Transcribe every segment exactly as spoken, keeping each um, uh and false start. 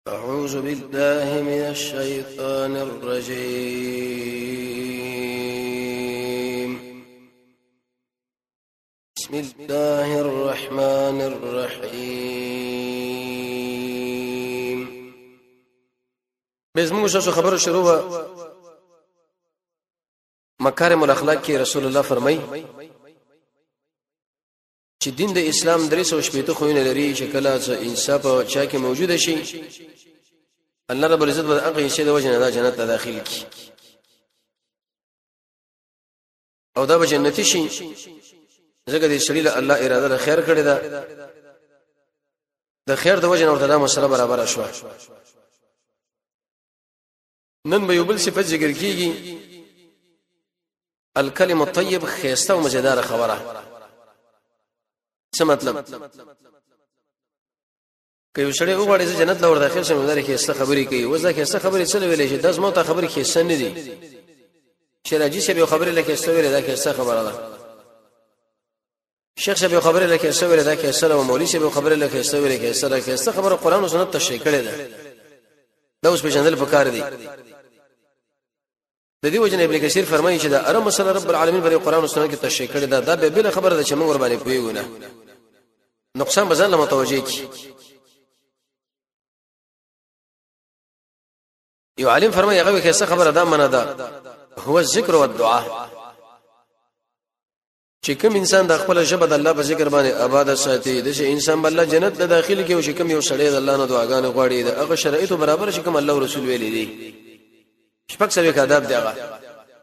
أعوذ بالله من الشيطان الرجيم. بسم الله الرحمن الرحيم. بزمو شو خبر شروع مکارم الاخلاق کې رسول الله فرمای چې دین د اسلام درې سوه شپږ خوونه لري چې کله چې انصاف او چا کې موجود شي الله رب العزت به هغه شی د وجه نه جنت ته داخل کی او دا به جنتی شي ځکه د شریله الله اراده د خیر کړی دا د خیر د وجه نه ورته د مسله برابر شو. نن به یو بل صفت ذکر کیږي الکلم الطیب خیسته او مزیدار خبره. څه مطلب؟ که یو سړی وغواړي چې جنت لور داخل شي نو دا کې څه خبرې کوي وځه کې څه خبرې څه ویلې شي داس مو ته خبرې کې څه نه دي چې راځي چې به خبرې لکه څه ویلې دا کې څه خبره ده شیخ شبي خبرې لکه څه ویلې دا کې څه او مولوی شبي خبرې لکه څه ویلې کې څه لکه څه خبره قرآن او سنت تشریح کړي ده دا اوس په جندل پکار دي. د دې وجنه ابن کثیر فرمایي چې دا ارم مسله رب العالمین پر قرآن او سنت کې تشریح کړي ده دا به بل خبره ده چې موږ ور باندې پویونه نقصان بزن له متوجه کی. یو عالم فرمایي هغه کې څه خبره ده منه ده هو الذکر والدعاء چې کوم انسان د خپل ژبه د الله په ذکر باندې آباد ساتي د انسان بل جنت ته داخل کې او چې کوم یو سړی د الله نه دعاګانې غواړي د هغه شرایط برابر شي کوم الله او رسول ویلي دي شپږ سوي آداب دی هغه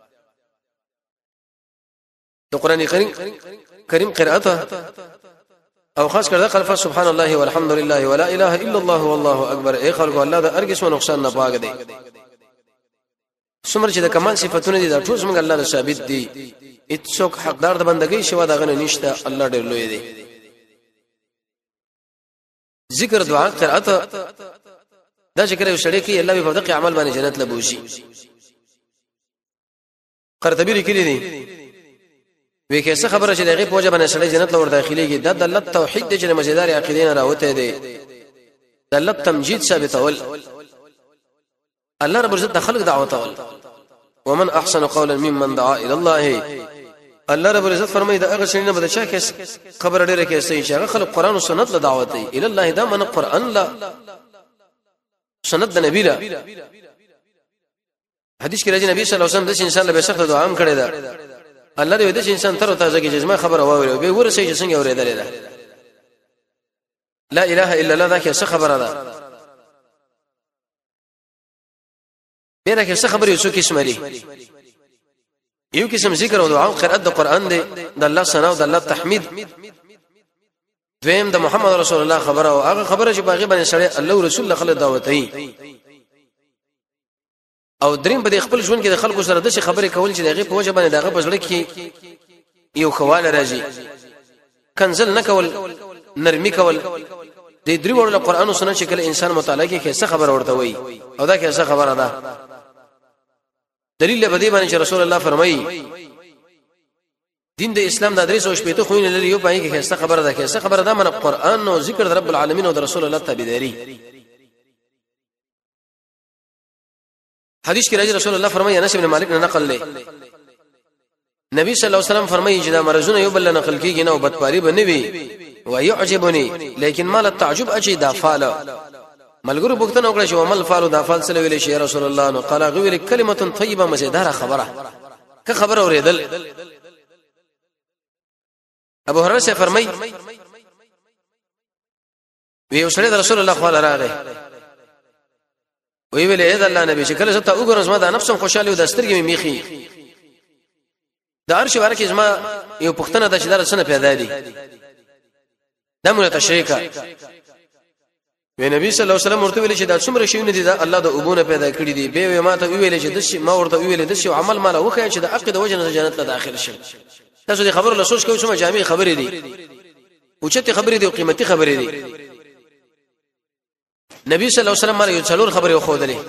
د قران کریم کریم قراءته او خاص کړه خلف سبحان الله والحمد لله ولا اله الا الله والله اکبر اي خلق الله دا ارګس و نقصان نه پاک دی. څومره چې د کمال صفاتونه دي دا ټول څنګه الله له ثابت دي هیڅوک حقدار د بندګۍ شوا دا غنه نشته الله ډېر لوی دی. ذکر دعا قرأت دا چې کړه وشړې کې الله به په دغه عمل باندې جنت لبوشي. قرطبی لیکلی دی وی کې څه خبره چې دغه پوجا باندې سړی جنت لور داخليږي د الله توحید د مزیدار عقیده نه راوته دی د الله تمجید ثابتول الله رب عزت د خلق دعوت اول ومن احسن قولا ممن دعا الى الله الله رب عزت فرمایي دا هغه شی نه بده چا کې خبر ډیره کې صحیح چې هغه خلق قران او سنت له دعوت دی الى الله دا من قران لا سنت د نبی لا حدیث کې راځي نبی صلی الله علیه وسلم د انسان له سخت دعا هم کړی دا الله دې د انسان تر تازه کې جسمه خبر واوري به ورسې چې څنګه اورېدلې ده لا اله الا الله دا کې څه خبره ده بیره کې څه خبره یو څه قسم لري یو قسم ذکر او دعا او قرأت د قران دی د الله ثنا او د الله تحمید دویم د محمد رسول الله خبره او هغه خبره چې باغی باندې سره الله رسول الله خلک دعوت ای او دریم به خپل ژوند کې د خلکو سره د شي خبرې کول چې دغه په وجه باندې دغه په ځړ کې یو خواله راځي کنزل نکول نرمي کول د درې وړو قرآن او سنت چې کله انسان مطالعه کې څه خبر ورته وي او دا کې څه خبره ده دلیل به دی باندې چې رسول الله فرمایي دین د اسلام د ادریس او شپېته خوینه لري یو پای کې څه خبره ده کې څه خبره ده من قرآن او ذکر رب العالمین او رسول الله تابعداري. حدیث کې راځي رسول الله فرمایي انس بن مالک نه نقل لې نبی صلی الله علیه وسلم فرمایي چې دا مرزونه یو بل نقل کیږي نه او بدپاری بنوي و يعجبني لیکن مال التعجب اجي دا فعل ملګرو بوختنه وکړه چې عمل فعل دا فعل سره ویل شي رسول الله نو قال غویل کلمه طیبه مزیدار خبره که خبر اوریدل. ابو هريره سے فرمایي وی اوسره رسول الله صلی الله علیه وی ویل اې د الله نبی چې کله زه ته وګورم زما د نفسم خوشاله او د سترګې مې میخي د عرش ورکه زما یو پښتنه د شدار سره پیدا دي دمره تشریکا وی نبی صلی الله علیه وسلم ورته ویل چې دا څومره شیونه دي دا الله د ابونه پیدا کړی دي به ما ته ویل چې د شي ما ورته ویل د شي عمل مال وخی چې د عقد وجنه جنت ته داخل شي. تاسو دې خبر له سوچ کوئ څومره جامع خبرې دي او چته خبرې دي او قیمتي خبرې دي. نبی صلی الله علیه وسلم یو څلور خبرې خو دلې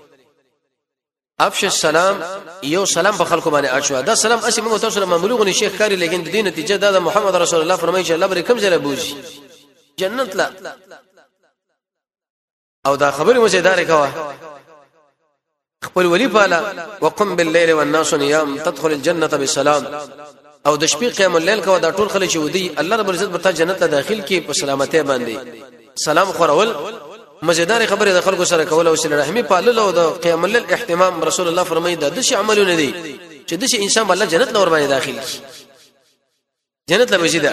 افش السلام یو سلام په خلکو باندې اچو دا سلام اسی موږ تاسو له مملوغ شیخ کاری لیکن د دې نتیجه دا د محمد رسول الله فرمایي چې الله بر کوم ځای بوزي جنت لا او دا خبره مزیدار کوا خپل ولی پالا وقم بالليل والناس نيام تدخل الجنه بسلام او د شپې قیام الليل کوا دا ټول خلک ودی الله رب العزت به جنت ته داخل کی په سلامتی باندې سلام خورول مزیدار خبره د خلکو سره کول او صله رحمی پالل او د قیام الليل اهتمام رسول الله فرمایي د شي عملونه دي چې د شي انسان الله جنت نور باندې داخل کی جنت له وجدا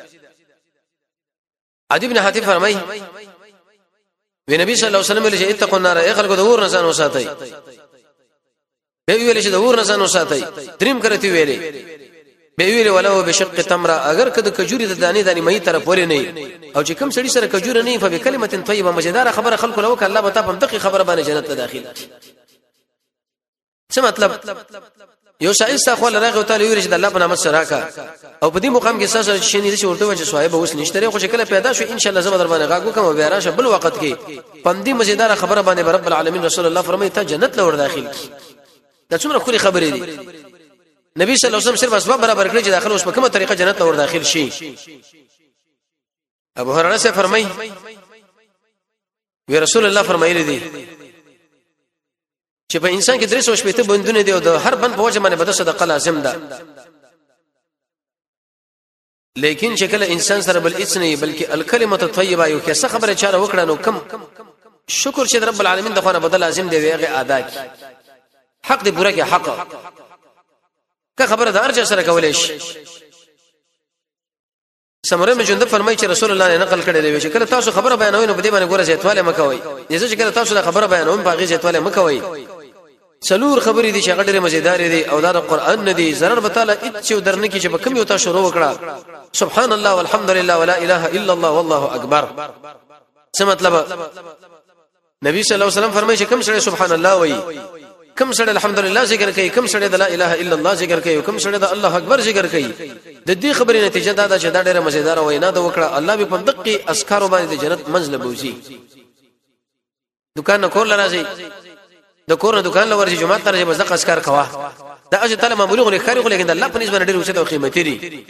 عدي بن حاتم فرمایي وی نبی صلی الله علیه وسلم چې اتقوا النار ای خلکو د ور نسان وساتئ به ویل چې د ور نسان وساتئ دریم کرتی ویلې به ویل ولو بشق تمره اگر کده کجوري د دانی دانی مې طرف ولې نه او چې کوم سړی سره کجور نه په کلمه طیبه مزیدار خبره خلکو لو ک الله به تاسو دغه خبره باندې جنت ته داخل څه مطلب یو شایسته خو الله تعالی ویل چې د الله په نامه سره کا او په دې مقام کې اساس چې شنی دي ورته چې صاحب اوس نشته خو شکل پیدا شو ان شاء الله زما در باندې غاګو کوم بیا راشه بل وخت کې پندې مزیدار خبره باندې رب العالمین رسول الله فرمایي ته جنت لور داخل دا څومره خوري خبرې دي نبی صلی الله علیه وسلم صرف اسباب برابر کړی چې داخل اوس په کومه طریقه جنت لور داخل شي ابو هريره سے فرمایي وی رسول الله فرمایلی دي چې په انسان کې درې سوه شپږ بندونه دي او د هر بند په وجه باندې بده صدقه لازم ده لیکن شکل انسان سره بل هیڅ نه بلکې الکلمه الطیبه یو کې څه خبره چاره وکړه نو کم شکر چې رب العالمین دغه بدل لازم دی ویغه ادا کی حق دی پوره کې حق که خبره د ارجه سره کولې شي سمره بن جندب فرمایي چې رسول الله نه نقل کړی دی چې کله تاسو خبره بیانوي نو په دې باندې ګوره زیاتواله مکوئ یزه چې کله تاسو خبره بیانوم په غي زیاتواله مکوئ څلور خبرې دي چې غډره مزیدار دي او دا قرآن نه دي zarar بتاله اڅ درنه کې چې به کم یو تاسو شروع وکړه سبحان الله والحمد لله ولا اله الا الله والله اکبر څه مطلب نبی صلی الله علیه وسلم فرمایي چې کوم سره سبحان الله وایي کوم سره الحمدلله ذکر کوي کوم سره لا اله الا الله ذکر کوي کوم سره الله اکبر ذکر کوي د دې خبرې نتیجه دا ده چې دا ډېره مزیدار وینا ده وکړه الله به په دقیق اسکار باندې جنت منزل بوزي دکان کور لراځي د کور نه دکان لورځي جمعه ترځي بس دغه اسکار کوا دا اجه تعالی معمولی غو لري خو لیکن الله په نسبت ډېر اوسه او قیمتي دي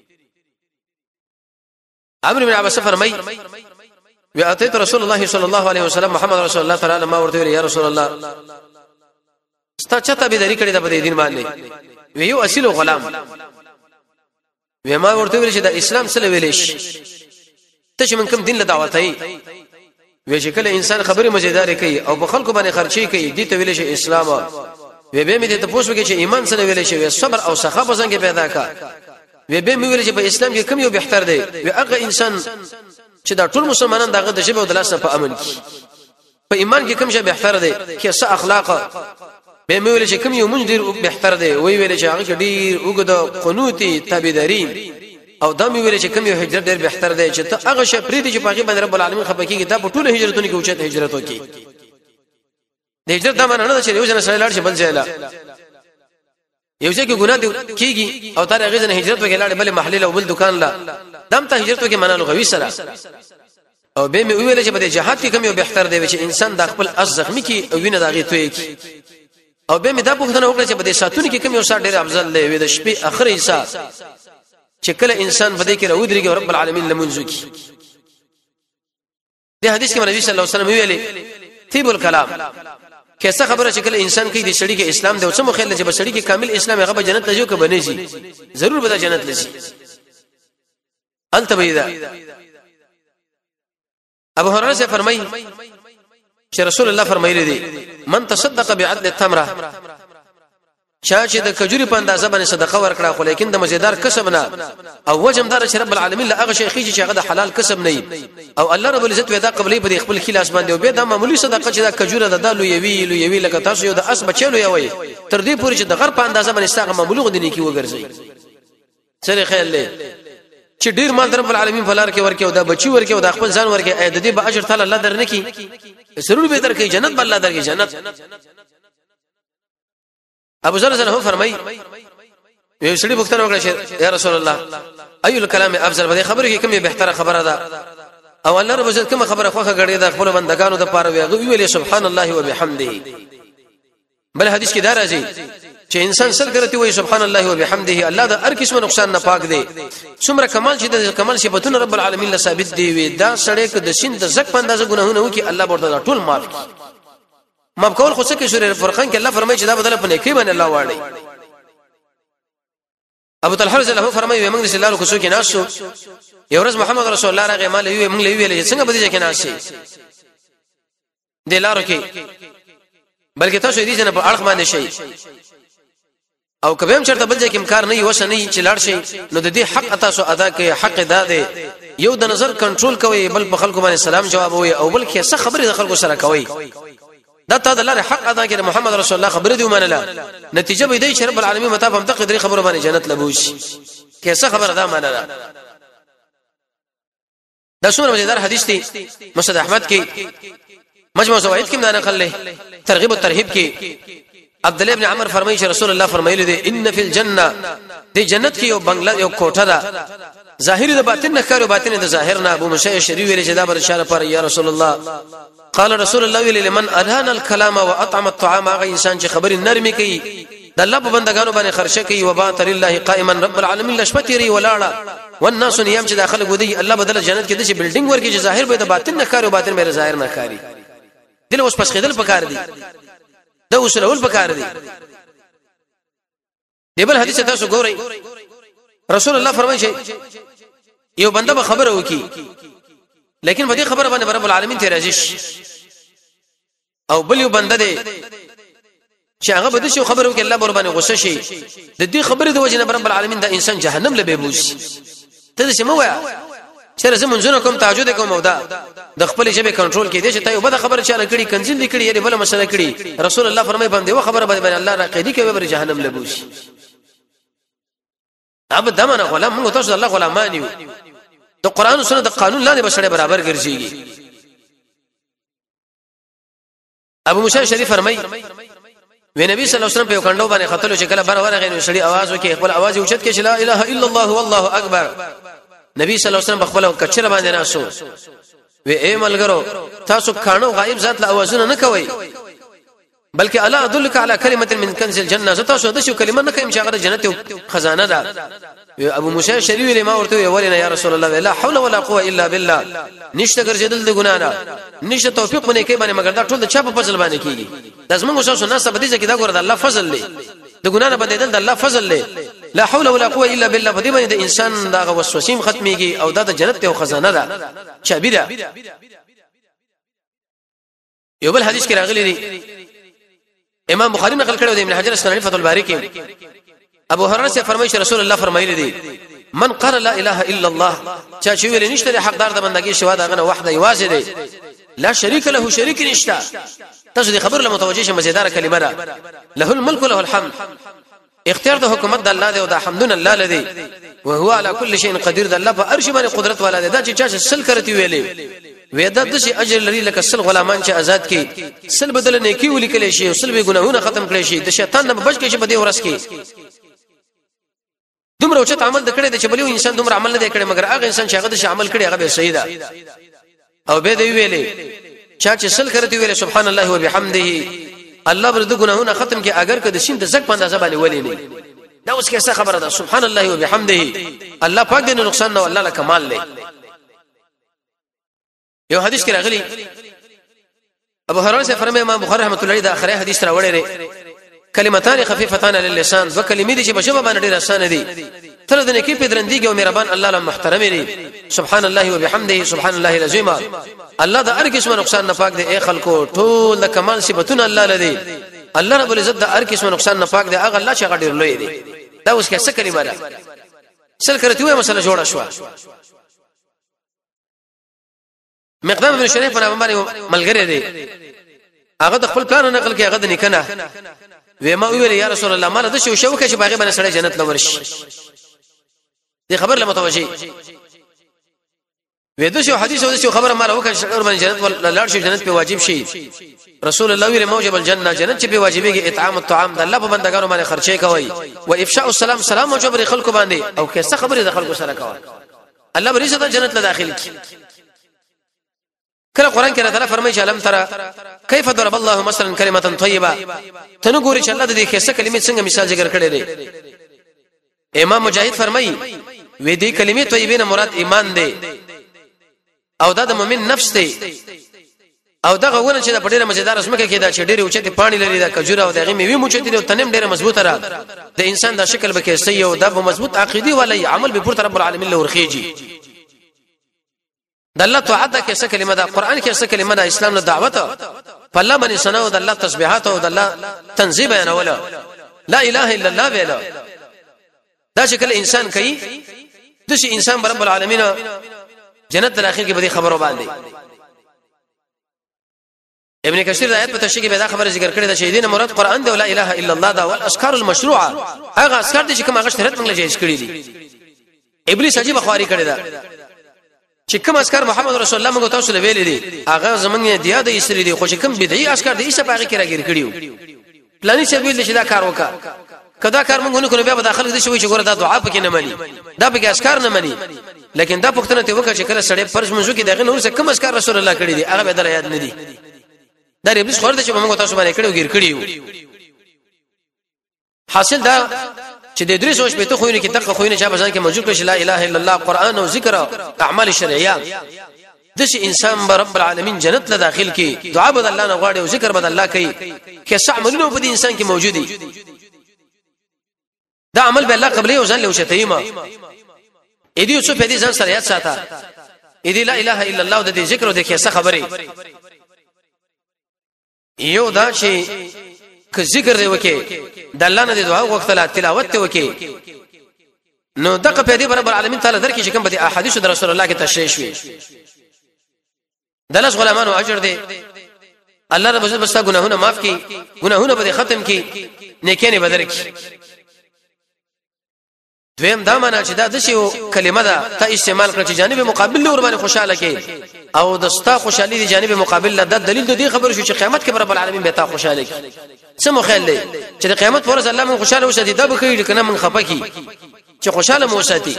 عمرو بن عباس فرمای وی اتیت رسول الله صلی الله علیه وسلم محمد رسول الله تعالی ما ورته یا رسول الله ستا چته به دری کړی د بده دین باندې وی یو اصل غلام وی ما ورته ویل چې د اسلام سره ویل شي ته چې من کوم دین له دعوت هي وی چې کله انسان خبره مزیدار کوي او په خلکو باندې خرچي کوي دي ته ویل شي اسلام وی به مې ته پوښتنه کوي چې ایمان سره ویل شي صبر او سخا په څنګه پیدا کا وی به مې ویل چې په اسلام کې کوم یو بهتر دی وی هغه انسان چې دا ټول مسلمانان دغه د شبه او د لاس په امن کې په ایمان کې کوم شی بهتر دی کې څه اخلاق به مې ویل چې کوم یو مونږ ډیر بهتر دی وی ویل چې هغه ډیر وګد قنوتی تابعداري او دا مې ویل چې کوم یو هجرت ډیر بهتر دی چې ته هغه شی پریدي چې باقي باندې رب العالمین خپکیږي دا په ټول هجرتونو کې اوچت هجرت وکي د هجرت دا معنی نه چې یو ځنه سره لاړ شي بل ځای لا یو ځکه ګناه دی کیږي او تر هغه ځنه هجرت وکړي بل محل او بل دکان لا دم ته هجرت وکړي معنی لغوي سره او به مې ویل چې په جهاد کې کوم یو بهتر دی چې انسان د خپل از زخمی کې او وینه داغي توي کی او به مې دا پوښتنه وکړه چې په دې ساتونو کې کوم یو سات ډېر افضل دی د شپې اخري حصہ چې کله انسان په دې کې راودريږي رب العالمین لمنځو کی دې حدیث کې نبی صلی الله علیه وسلم ویلي طيب الكلام کیسه خبره چې کله انسان کې د شړی کې اسلام دی او څه مخاله چې په شړی کې کامل اسلام هغه به جنت ته جو کې بنې شي ضرور به جنت لشي انت بيدا ابو هريره سے فرمایي چې رسول الله فرمایلی دي من تصدق بعدل التمره چا چې د کجوري په اندازه باندې صدقه ورکړه خو لیکن د مزیدار کسب نه او وجمدار چې رب العالمین له هغه شي خيږي چې هغه د حلال کسب نه او الله رب العزت ودا قبلې په خپل خلاص باندې او به د معمولی صدقه چې د کجوره د دالو یوي لو یوي لکه تاسو یو د اس بچلو یوي تر دې پورې چې د غر په اندازه باندې ستغه معمولی غدنی کی وګرځي سره خیال له چې ډیر مال رب العالمین فلار کې ورکه او د بچي ورکه او د خپل ځان ورکه اې د دې به اجر تعالی الله درنکي ضرور به درکې جنت بل الله درکې جنت ابو ذر زنه فرمای یو سړي بوختنه وکړه یا رسول الله اي الكلام افضل بده خبره کې کومه بهتره خبره ده او الله رب عزت کومه خبره خوخه غړي ده خپل بندگانو د پاره وی ویلې سبحان الله وبحمده بل حدیث کې دا راځي چې انسان سل کرتی وای سبحان الله وبحمده الله دا هر قسم نقصان نه پاک دی څومره کمال چې د کمال صفاتونه رب العالمین له ثابت دی وي دا سړی که د سین د زک پندازه ګناهونه وکي الله ورته ټول معاف کړي معاف کول خو څه کې سورې فرقان کې الله فرمایي چې دا بدله په نیکی باندې الله واړي ابو طلحه رضی الله فرمایي موږ د الله کو څوک ناسو یو ورځ محمد رسول الله راغی مال یو موږ ویل څنګه بده کې ناسي د لارو کې بلکې تاسو دې نه په اړه باندې شي او کبه هم چرته بل ځای کې امکان نه وي وسه نه چې لاړ شي نو د دې حق تاسو ادا کوي حق داده یو د نظر کنټرول کوي بل په خلکو باندې سلام جواب وي او بل کې څه خبره د خلکو سره کوي دا ته د لاره حق ادا کړي محمد رسول الله خبره دی ومنله نتیجه به دی چې رب العالمین متاب هم تقدیر خبره باندې جنت لبوش کې څه خبره دا منله دا څومره مزیدار حدیث دی مسند احمد کې مجموع زوائد کې دا نقل له ترغیب او ترهیب کې عبد الله ابن عمر فرمایي چې رسول الله فرمایلی دی ان فی الجنه دی جنت کې یو بنگلا یو کوټه ده ظاهری د باطن نه کار او باطن د ظاهر نه ابو موسی شری ویل چې دا بر اشاره پر یا رسول الله قال رسول الله ویل لمن ادهن الكلام واطعم الطعام هغه انسان چې خبرې نرمي کوي د الله په بندگانو باندې خرچه کوي وبات لله قائما رب العالمین لشپتری ولاړه والناس نيام چې داخله ګودي الله بدل جنت کې د شي بلډینګ ورکی چې ظاهر به د باطن نه کار او باطن به ظاهر نه کاری دل اوس پس خېدل پکار دي دا اصول اول پکار دي دیبل حدیث تاسو ګورئ رسول الله فرمایي چې یو بنده به خبره وکي لیکن په دې خبره باندې رب العالمین ته راځي او بل یو بنده دی چې هغه بده شو خبره وکي الله بر باندې غصه شي د دې خبره د وجه نه رب العالمین دا انسان جهنم له بيبوس ته څه مو وای چې زمونږ کوم تهجد کوم او دا د خپل ژبه کنټرول کې دي چې ته یو بده خبره چاله کړي کنځل لیکړي یعنی بل مسله کړي رسول الله فرمایي باندې و خبره باندې الله راقیدی کوي بر جهنم لبوش اب دمنه غلام موږ تاسو الله غلامان یو د قران او سنت د قانون لاندې بشړې برابر ګرځيږي ابو موسی شریف فرمایي وی نبی صلی الله علیه وسلم په کندو باندې خطلو چې کله بار ورغې نو شړی आवाज وکي خپل आवाज اوچت کې چې لا اله الا الله والله اکبر نبی صلی الله علیه وسلم خپل کچره باندې ناسو وی اے ملګرو تاسو کانو غایب ذات له आवाजونه نه کوي بلکې الا ادلک علی کلمه من کنز الجنه تاسو د شو کلمه نه کوم چې هغه جنت خزانه ده ابو موسی شریف له ما ورته ورنه یا رسول الله لا حول ولا قوه الا بالله نشته ګرځیدل د ګنا نه نشته توفیق نه کوي باندې مگر دا ټول د چا په فضل باندې کیږي لازم موږ تاسو نه سبدي چې دا ګور د الله فضل دی د ګنا نه بدیدل د الله فضل دی لا حول ولا قوه الا بالله په دې باندې د انسان دا وسوسیم ختميږي او دا د جنت ته خزانه ده چابي ده یو بل حدیث کې راغلی دی امام بخاری نقل کړو دی ابن حجر اسقلانی فتح الباری کې ابو هريره سے فرمایي رسول الله فرمایلی دی من قال لا اله الا الله چا چې ویل نشته حقدار د بندګۍ شوا دا غنه وحده یوازې دی لا شریک له شریک نشته تاسو دې خبر له متوجه شه مزیدار کلمه ده له الملك له الحمد اختیار د حکومت د الله دی او د حمدن الله لدی وهو على كل شيء قدير د الله په ارش باندې قدرت والا دی دا چې چا سل کرتی ویلې وېدا د شي اجر لري لکه سل غلامان چې آزاد کی سل بدل نیکی ولیکل شي او سل به ګناهونه ختم کړي شي د شیطان نه بچ کې شي په دې ورس کې دومره اوچت عمل د کړي د چبلیو انسان دومره عمل نه کړي مگر هغه انسان چې هغه د عمل کړي هغه به صحیح ده او به دی ویلې چا چې سل کرتی ویلې سبحان الله وبحمده الله بر د ګناهونه ختم کې اگر که د شین د زک په اندازه باندې ولې نه دا اوس کې څه خبره ده سبحان الله وبحمده الله پاک دې نقصان نه الله له کمال له یو حدیث کې راغلی ابو هريره سے فرمایي امام بخاری رحمۃ اللہ علیہ دا اخره حدیث را وړي کلمتان خفیفتان للسان دو کلمې دي چې بشبه باندې ډېر آسان دي تر دې کې پدرندګي او مهربان الله له محترم دي سبحان الله وبحمده سبحان الله العظیم الله دا هر قسم نقصان نه پاک دي اے خلکو ټول د کمال صفاتونه الله لدی الله رب العزت دا هر قسم نقصان نه پاک دي هغه الله چې غډیر لوی دي دا اوس کې څه کلمه ده سل کرتی وای مسله جوړه شو مقدام ابن شریف په نامه باندې ملګری دی هغه د خپل پلان نقل کې هغه د نکنه و ما ویل یا رسول الله مال د شو شو کې چې باغې باندې سړی جنت لورشي دې خبر له متوجي و د شو حدیث او د شو خبره مال وکړ شعور باندې جنت لاړ شي جنت په واجب شي رسول الله ویل موجب الجنه جنت چې په واجبېږي اطعام الطعام د الله په بندګانو باندې خرچه کوي او افشاء السلام سلام موجب خلکو باندې او کیسه خبره د خلکو سره کوي الله بری څه جنت له داخل کی کله قران کې الله تعالی فرمایي چې علم ترى كيف ضرب الله مثلا كلمه طيبه تنو ګوري چې الله د دې خاصه کلمې څنګه مثال ذکر کړی دی امام مجاهد فرمایي وې دې کلمې طیبه نه مراد ایمان دی او دا د مؤمن نفس دی او دغه ونه چې د پډېره مزیدار اسمکه کې دا چې ډېره اوچته پانی لري دا کجوره او دغه میوه موچته او تنم ډېره مضبوطه را د انسان د شکل به کې سي او د مضبوط عقيدي ولې عمل به پورته رب العالمین له ورخيږي د الله توعده کې څه کلمه ده قران کې څه کلمه ده اسلام له دعوت په الله باندې سناو د الله تسبيحات او د الله تنزيه بیانوله لا اله الا الله ویلا دا شکل انسان کوي د شي انسان رب العالمین جنت الاخر کې به خبرو باندې ابن کثیر د آیت په تشریح کې به دا خبره ذکر کړې ده چې دینه مراد قران دی او لا اله الا الله دا او الاذکار المشروعه هغه اذکار دي چې کوم هغه شرط موږ جایز کړی دي ابلیس عجیب خواري کړی ده چې کوم اذکار محمد رسول الله موږ تاسو له ویلې دي هغه زمونږ دی یاد یې سری دي خو چې کوم بدعي اذکار دي ایسه باغی کې راګیر کړیو پلاني چې ویل چې دا کار وکا کدا کار موږ نه کوو بیا به داخله دي شوی چې ګوره دا دعا پکې نه مانی دا پکې اذکار نه مانی لیکن دا پښتنه ته وکړه چې کله سړی فرض منځو کې دغه نور څه کوم اذکار رسول الله کړی دي هغه به در یاد نه دي دا ابلیس خور دي چې موږ تاسو باندې کړو غیر کړیو حاصل دا چې د درې سوچ په ته خوینه کې دغه خوینه چې بزن کې موجود کړي لا اله الا الله قران او ذکر اعمال شرعيه د شي انسان رب العالمین جنت له داخل کې دعا بد الله نه غواړي او ذکر بد الله کوي کې عملونه په دې انسان کې موجودي دا عمل به الله قبلې او ځان له شتیمه اې دې څه په دې ځان سره یاد ساته اې دې لا اله الا الله د دې ذکر او د کې څه خبره یو دا چې که ذکر دی وکي د الله نه دعا وغوښتله تلاوت وکي نو دغه په دې رب العالمین تعالی درکې چې کوم به احادیث د رسول الله کې تشریح شوي دلس غلامانو اجر دی الله رب عزت بستا ګناهونه معاف کړي ګناهونه به ختم کړي نیکي نه بدل کړي دویم دا معنا چې دا د شی کلمه ده ته استعمال کړ چې جانب مقابل له ور باندې خوشاله کې او دستا خوشالي دی جانب مقابل له د دلیل د دې خبر شو چې قیامت کې رب العالمین به تا خوشاله کې سمو خیال دی چې د قیامت پر ورځ الله مون خوشاله وساتي دا به کوي کنه مون خپه کی چې خوشاله مو وساتي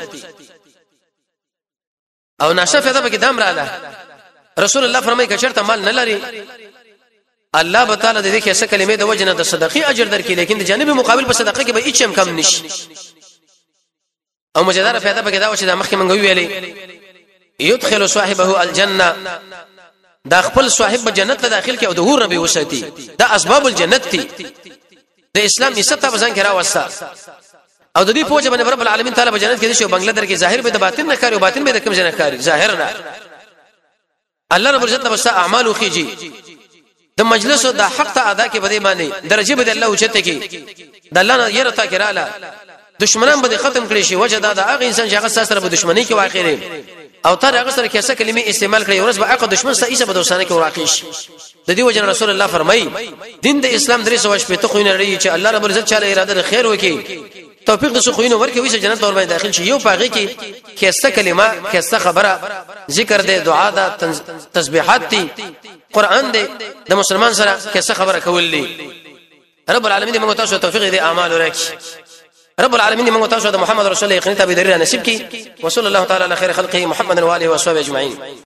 او ناشفه ده به دام رااله رسول الله فرمایي چې چرته مال نه لري الله تعالی د دې کې څه کلمې د وجنه د صدقې اجر درکې لیکن د جانب مقابل په صدقه کې به هیڅ هم کم نشي او مجدار فائدہ پکې دا و چې د مخکې منګوي ویلې يدخل صاحبه الجنه دا خپل صاحب جنت ته داخل کې او د هور ربي وساتي دا اسباب الجنت دي د اسلام عزت په ځان کې راوستا او د دې پوجا باندې رب العالمین تعالی په جنت کې دي چې بنگله در کې ظاهر به د باطن نه کاری او باطن به د کوم ځای نه کاری ظاهر نه الله رب عزت بس اعمال خوږي د مجلس او د حق ته ادا کې بده باندې درجه به الله اوچته کې د الله نه ير تا کراله دشمنان به ختم کړي شي وجه دا د هغه انسان چې هغه سره به دشمنی کې واقع لري او تر هغه سره کیسه کلمې استعمال کړي ورس به هغه دشمن سره ایسه به دوستانه کې واقع شي د دې وجه رسول الله فرمایي دین د اسلام درې سو شپې ته خوینه لري چې الله رب عزت چاله اراده خیر وکي توفیق د سو خوینه ورکه وي چې جنت اور باندې داخل شي یو پاغي کې کیسه کلمه کیسه خبره ذکر دې دعا ده تسبیحات دي قران دې د مسلمان سره کیسه خبره کول دي رب العالمین موږ تاسو توفیق دې اعمال ورکړي رب العالمین موږ تاسو د محمد رسول الله یقین ته به درې نصیب کړي وصلی الله تعالی علی خیر خلقه محمد و علیه و صحبه اجمعین